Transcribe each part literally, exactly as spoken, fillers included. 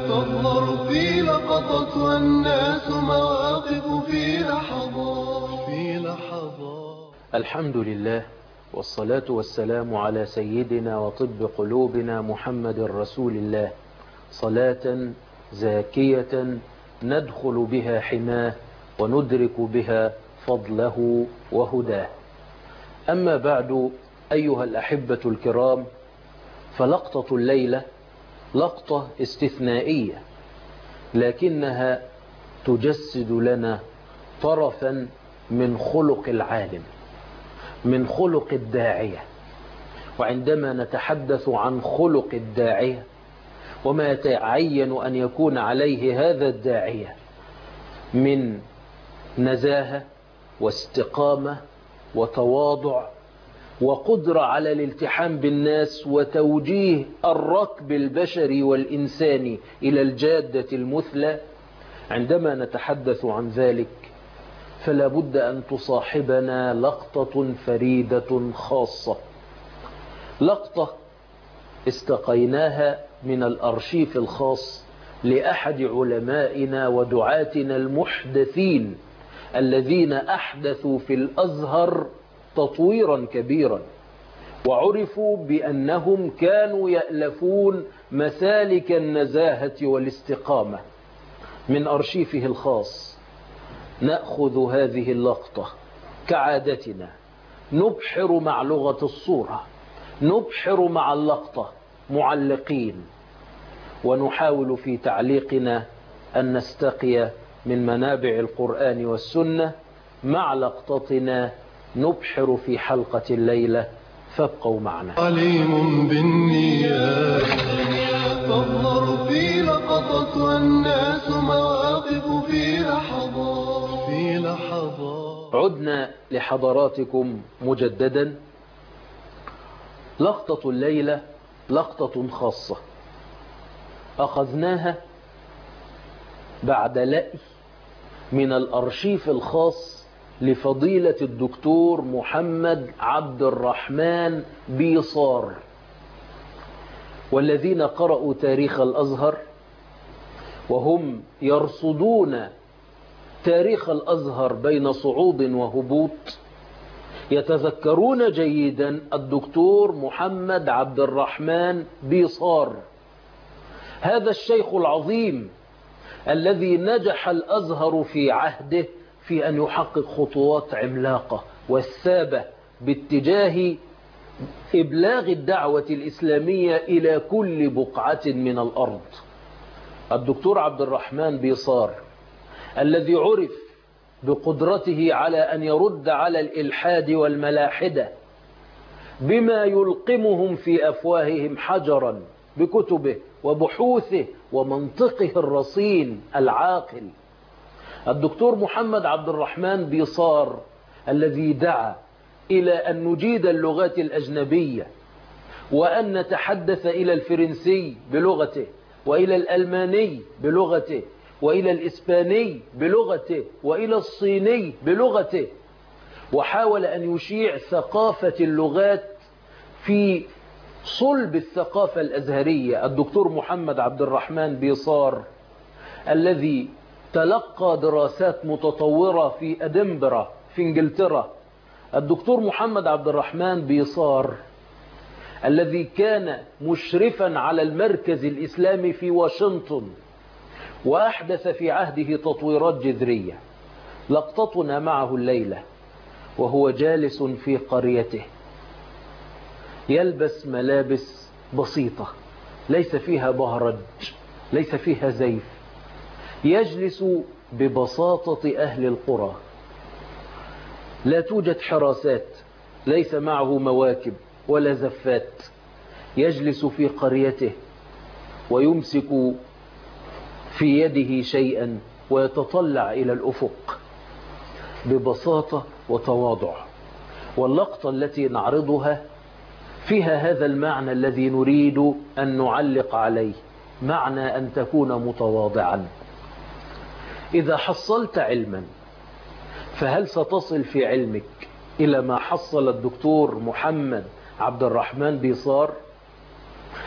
تظهر في لقطة والناس مواقف في لحظات في لحظات. الحمد لله والصلاة والسلام على سيدنا وطب قلوبنا محمد رسول الله، صلاة زاكية ندخل بها حماه وندرك بها فضله وهداه. أما بعد، أيها الأحبة الكرام، فلقطة الليلة لقطة استثنائية، لكنها تجسد لنا طرفا من خلق العالم، من خلق الداعية. وعندما نتحدث عن خلق الداعية وما يتعين أن يكون عليه هذا الداعية من نزاهة واستقامة وتواضع وقدرة على الالتحام بالناس وتوجيه الركب البشري والإنساني إلى الجادة المثلى، عندما نتحدث عن ذلك فلا بد أن تصاحبنا لقطة فريدة خاصة، لقطة استقيناها من الأرشيف الخاص لأحد علمائنا ودعاتنا المحدثين الذين أحدثوا في الأزهر تطويرا كبيرا، وعرفوا بأنهم كانوا يألفون مسالك النزاهة والاستقامة. من أرشيفه الخاص نأخذ هذه اللقطة كعادتنا، نبحر مع لغة الصورة، نبحر مع اللقطة معلقين، ونحاول في تعليقنا أن نستقي من منابع القرآن والسنة مع لقطتنا نبحر في حلقة الليلة، فابقوا معنا. عليم بالنيات تظهر في لقطة والناس مواقف في لحظات في لحظات. عدنا لحضراتكم مجددا. لقطة الليلة لقطة خاصة أخذناها بعد لأي من الأرشيف الخاص لفضيلة الدكتور محمد عبد الرحمن بيصار. والذين قرأوا تاريخ الأزهر وهم يرصدون تاريخ الأزهر بين صعود وهبوط يتذكرون جيدا الدكتور محمد عبد الرحمن بيصار، هذا الشيخ العظيم الذي نجح الأزهر في عهده في أن يحقق خطوات عملاقة والثابة باتجاه إبلاغ الدعوة الإسلامية إلى كل بقعة من الأرض. الدكتور عبد الرحمن بيصار الذي عرف بقدرته على أن يرد على الإلحاد والملاحدة بما يلقمهم في أفواههم حجرا بكتبه وبحوثه ومنطقه الرصين العاقل. الدكتور محمد عبد الرحمن بيصار الذي دعا إلى أن نجيد اللغات الأجنبية وأن نتحدث إلى الفرنسي بلغته وإلى الألماني بلغته وإلى الإسباني بلغته وإلى الصيني بلغته، وحاول أن يشيع ثقافة اللغات في صلب الثقافة الأزهرية. الدكتور محمد عبد الرحمن بيصار الذي تلقى دراسات متطورة في أدنبرا في إنجلترا، الدكتور محمد عبد الرحمن بيصار الذي كان مشرفا على المركز الإسلامي في واشنطن وأحدث في عهده تطويرات جذرية. لقطتنا معه الليلة وهو جالس في قريته يلبس ملابس بسيطة ليس فيها بهرج ليس فيها زيف، يجلس ببساطة أهل القرى، لا توجد حراسات، ليس معه مواكب ولا زفات، يجلس في قريته ويمسك في يده شيئا ويتطلع إلى الأفق ببساطة وتواضع. واللقطة التي نعرضها فيها هذا المعنى الذي نريد أن نعلق عليه، معنى أن تكون متواضعا. إذا حصلت علما فهل ستصل في علمك إلى ما حصل الدكتور محمد عبد الرحمن بيصار؟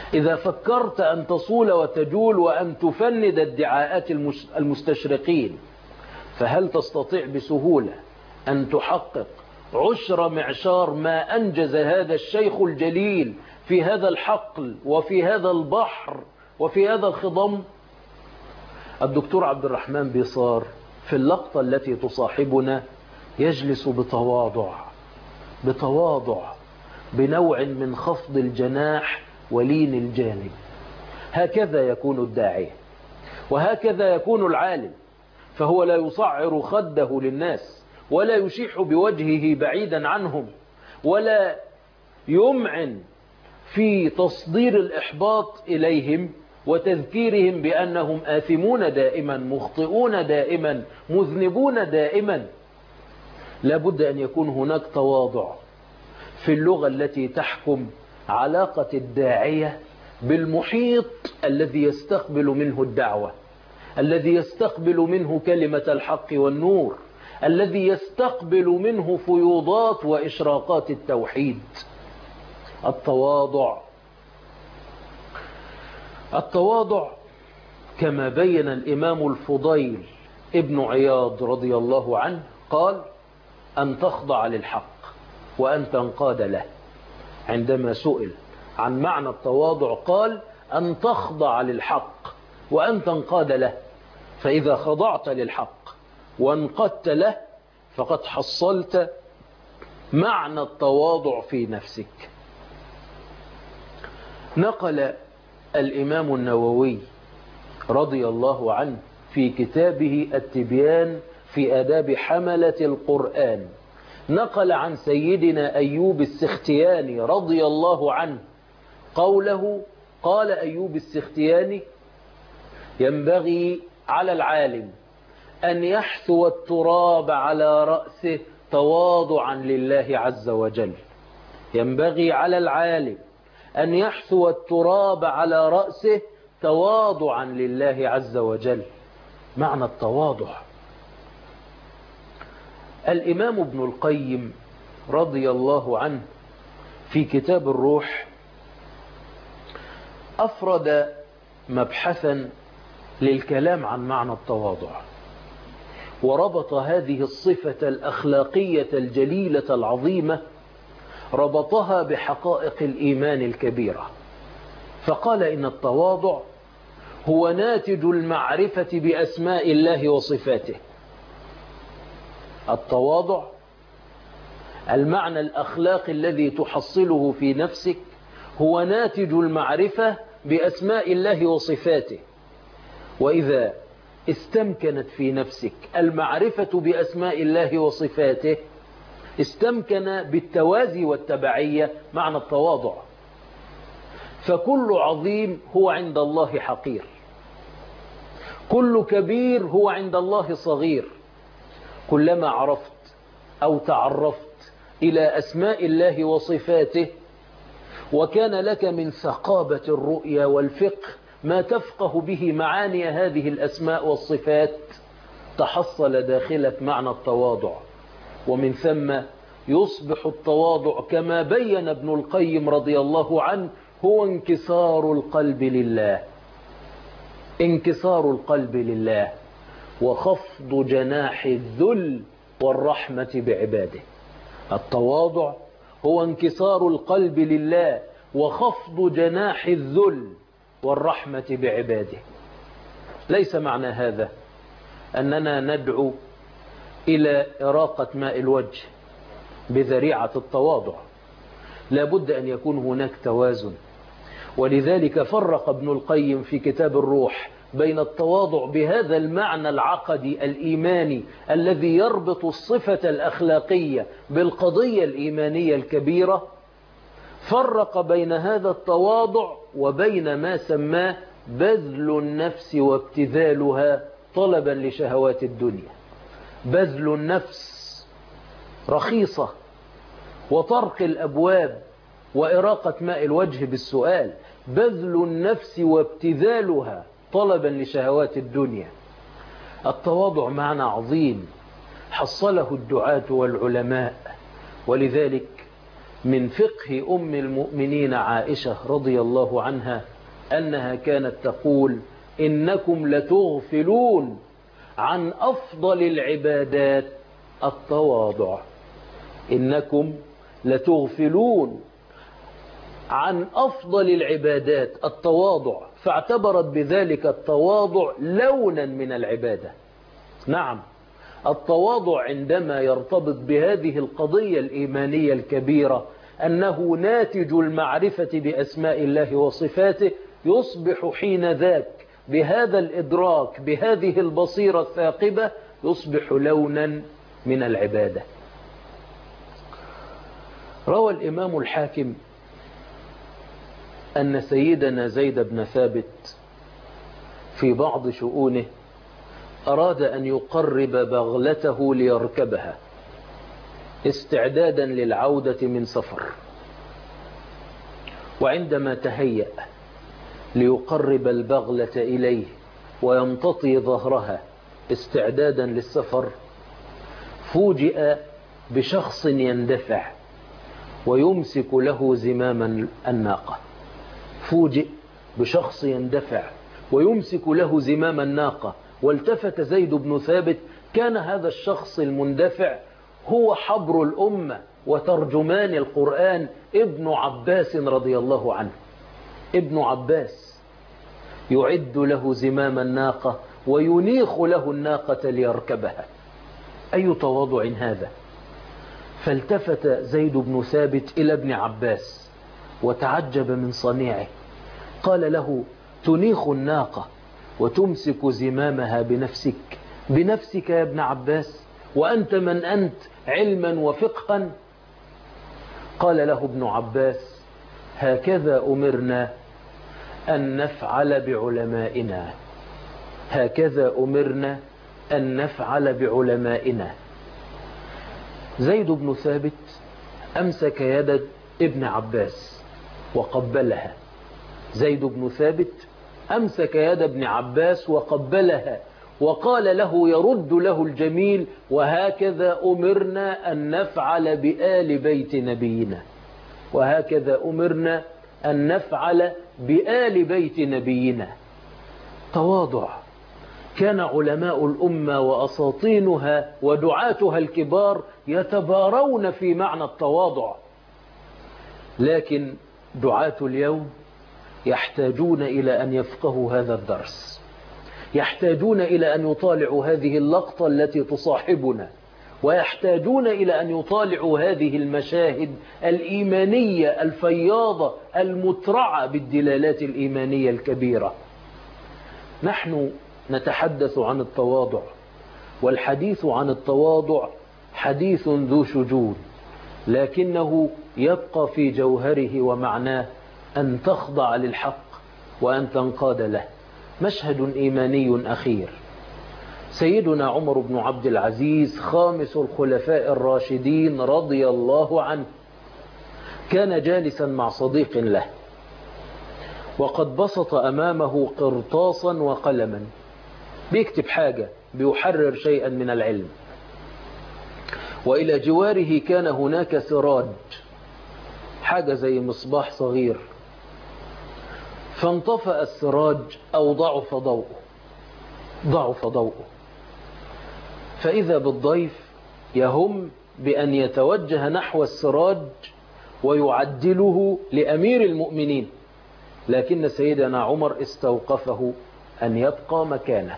إذا فكرت أن تصول وتجول وأن تفند ادعاءات المستشرقين، فهل تستطيع بسهولة أن تحقق عشر معشار ما أنجز هذا الشيخ الجليل في هذا الحقل وفي هذا البحر وفي هذا الخضم؟ الدكتور عبد الرحمن بيصار في اللقطة التي تصاحبنا يجلس بتواضع بتواضع بنوع من خفض الجناح ولين الجانب. هكذا يكون الداعية، وهكذا يكون العالم، فهو لا يصعر خده للناس، ولا يشيح بوجهه بعيدا عنهم، ولا يمعن في تصدير الإحباط إليهم وتذكيرهم بأنهم آثمون دائما، مخطئون دائما، مذنبون دائما. لابد أن يكون هناك تواضع في اللغة التي تحكم علاقة الداعية بالمحيط الذي يستقبل منه الدعوة، الذي يستقبل منه كلمة الحق والنور، الذي يستقبل منه فيوضات وإشراقات التوحيد. التواضع التواضع كما بين الإمام الفضيل ابن عياض رضي الله عنه قال: أن تخضع للحق وأن تنقاد له. عندما سئل عن معنى التواضع قال: أن تخضع للحق وأن تنقاد له. فإذا خضعت للحق وانقدت له فقد حصلت معنى التواضع في نفسك. نقل الإمام النووي رضي الله عنه في كتابه التبيان في آداب حملة القرآن، نقل عن سيدنا أيوب السختياني رضي الله عنه قوله: قال أيوب السختياني: ينبغي على العالم أن يحثو التراب على رأسه تواضعا لله عز وجل. ينبغي على العالم أن يحثو التراب على رأسه تواضعا لله عز وجل. معنى التواضع. الإمام ابن القيم رضي الله عنه في كتاب الروح أفرد مبحثا للكلام عن معنى التواضع، وربط هذه الصفة الأخلاقية الجليلة العظيمة، ربطها بحقائق الإيمان الكبيرة، فقال: إن التواضع هو ناتج المعرفة بأسماء الله وصفاته. التواضع المعنى الأخلاقي الذي تحصله في نفسك هو ناتج المعرفة بأسماء الله وصفاته. وإذا استمكنت في نفسك المعرفة بأسماء الله وصفاته استمكن بالتوازي والتبعية معنى التواضع. فكل عظيم هو عند الله حقير، كل كبير هو عند الله صغير. كلما عرفت أو تعرفت إلى أسماء الله وصفاته وكان لك من ثقابة الرؤية والفقه ما تفقه به معاني هذه الأسماء والصفات، تحصل داخلك معنى التواضع. ومن ثم يصبح التواضع كما بين ابن القيم رضي الله عنه هو انكسار القلب لله، انكسار القلب لله وخفض جناح الذل والرحمة بعباده. التواضع هو انكسار القلب لله وخفض جناح الذل والرحمة بعباده. ليس معنى هذا أننا ندعو إلى إراقة ماء الوجه بذريعة التواضع، لا بد أن يكون هناك توازن. ولذلك فرق ابن القيم في كتاب الروح بين التواضع بهذا المعنى العقدي الإيماني الذي يربط الصفة الأخلاقية بالقضية الإيمانية الكبيرة، فرق بين هذا التواضع وبين ما سماه بذل النفس وابتذالها طلبا لشهوات الدنيا. بذل النفس رخيصة وطرق الأبواب وإراقة ماء الوجه بالسؤال، بذل النفس وابتذالها طلبا لشهوات الدنيا. التواضع معنى عظيم حصله الدعاة والعلماء، ولذلك من فقه أم المؤمنين عائشة رضي الله عنها أنها كانت تقول إنكم لتغفلون عن أفضل العبادات التواضع. إنكم لتغفلون عن أفضل العبادات التواضع، فاعتبرت بذلك التواضع لونا من العبادة. نعم، التواضع عندما يرتبط بهذه القضية الإيمانية الكبيرة أنه ناتج المعرفة بأسماء الله وصفاته، يصبح حين ذاك بهذا الإدراك بهذه البصيرة الثاقبة يصبح لونا من العبادة. روى الإمام الحاكم أن سيدنا زيد بن ثابت في بعض شؤونه أراد أن يقرب بغلته ليركبها استعدادا للعودة من سفر، وعندما تهيأ ليقرب البغلة إليه ويمتطي ظهرها استعدادا للسفر، فوجئ بشخص يندفع ويمسك له زمام الناقة. فوجئ بشخص يندفع ويمسك له زمام الناقة، والتفت زيد بن ثابت، كان هذا الشخص المندفع هو حبر الأمة وترجمان القرآن ابن عباس رضي الله عنه. ابن عباس يعد له زمام الناقة وينيخ له الناقة ليركبها. أي تواضع هذا! فالتفت زيد بن ثابت إلى ابن عباس وتعجب من صنيعه، قال له: تنيخ الناقة وتمسك زمامها بنفسك بنفسك يا ابن عباس، وأنت من أنت علما وفقها؟ قال له ابن عباس: هكذا أمرنا أن نفعل بعلمائنا، هكذا أمرنا أن نفعل بعلمائنا. زيد بن ثابت أمسك يد ابن عباس وقبلها. زيد بن ثابت أمسك يد ابن عباس وقبلها وقال له يرد له الجميل: وهكذا أمرنا أن نفعل بآل بيت نبينا، وهكذا أمرنا أن نفعل بآل بيت نبينا. تواضع. كان علماء الأمة وأساطينها ودعاتها الكبار يتبارون في معنى التواضع، لكن دعاة اليوم يحتاجون إلى أن يفقهوا هذا الدرس، يحتاجون إلى أن يطالعوا هذه اللقطة التي تصاحبنا، ويحتاجون إلى أن يطالعوا هذه المشاهد الإيمانية الفياضة المترعة بالدلالات الإيمانية الكبيرة. نحن نتحدث عن التواضع، والحديث عن التواضع حديث ذو شجون، لكنه يبقى في جوهره ومعناه أن تخضع للحق وأن تنقاد له. مشهد إيماني أخير. سيدنا عمر بن عبد العزيز خامس الخلفاء الراشدين رضي الله عنه كان جالسا مع صديق له، وقد بسط أمامه قرطاسا وقلما بيكتب حاجة، بيحرر شيئا من العلم، وإلى جواره كان هناك سراج، حاجة زي مصباح صغير، فانطفأ السراج أو ضعف ضوءه ضعف ضوءه فإذا بالضيف يهم بأن يتوجه نحو السراج ويعدله لأمير المؤمنين، لكن سيدنا عمر استوقفه أن يبقى مكانه.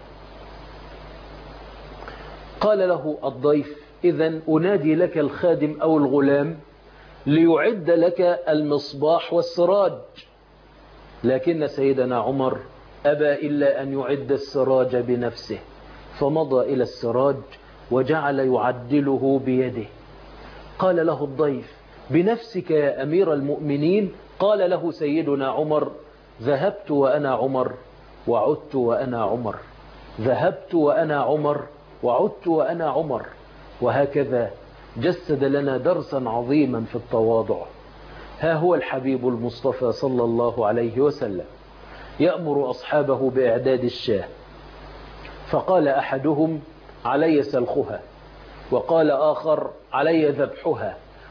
قال له الضيف: إذن أنادي لك الخادم أو الغلام ليعد لك المصباح والسراج. لكن سيدنا عمر أبى إلا أن يعد السراج بنفسه، فمضى إلى السراج وجعل يعدله بيده. قال له الضيف: بنفسك يا أمير المؤمنين؟ قال له سيدنا عمر: ذهبت وأنا عمر وعدت وأنا عمر، ذهبت وأنا عمر وعدت وأنا عمر. وهكذا جسد لنا درسا عظيما في التواضع. ها هو الحبيب المصطفى صلى الله عليه وسلم يأمر أصحابه بإعداد الشاة، فقال أحدهم: علي سلخها، وقال آخر: علي ذبحها،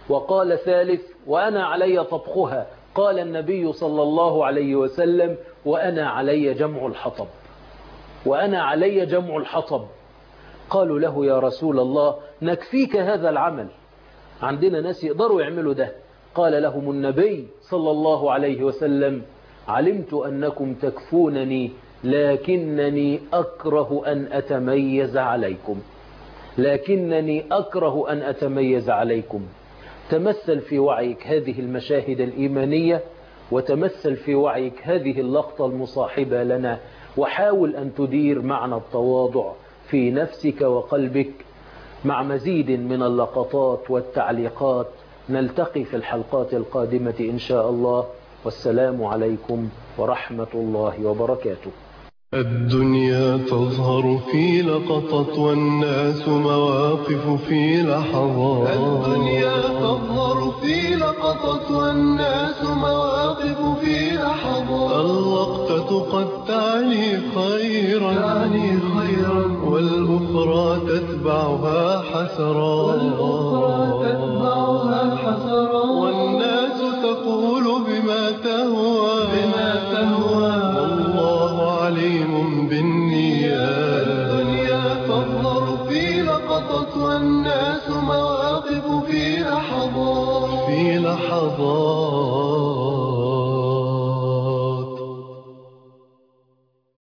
وقال ثالث وأنا علي طبخها. قال النبي صلى الله عليه وسلم وأنا علي جمع الحطب، وأنا علي جمع الحطب. قالوا له يا رسول الله نكفيك هذا العمل، عندنا ناس يقدروا يعملوا ده. قال لهم النبي صلى الله عليه وسلم علمت أنكم تكفونني لكنني أكره أن أتميز عليكم، لكنني أكره أن أتميز عليكم. تمثل في وعيك هذه المشاهد الإيمانية، وتمثل في وعيك هذه اللقطة المصاحبة لنا، وحاول أن تدير معنى التواضع في نفسك وقلبك. مع مزيد من اللقطات والتعليقات نلتقي في الحلقات القادمة إن شاء الله، والسلام عليكم ورحمة الله وبركاته. الدنيا تظهر في لقطة والناس مواقف في لحظات. الدنيا تظهر في لقطة والناس مواقف في لحظات. اللقطة قد تعني خيرا تعني خيرا والأخرى تتبعها حسرات والأخرى تتبعها حسرات. والناس تقول بما تهوى بما تهوى والله عليم بالنيات. الدنيا تظهر في لقطة والناس مواقف في لحظات في لحظات.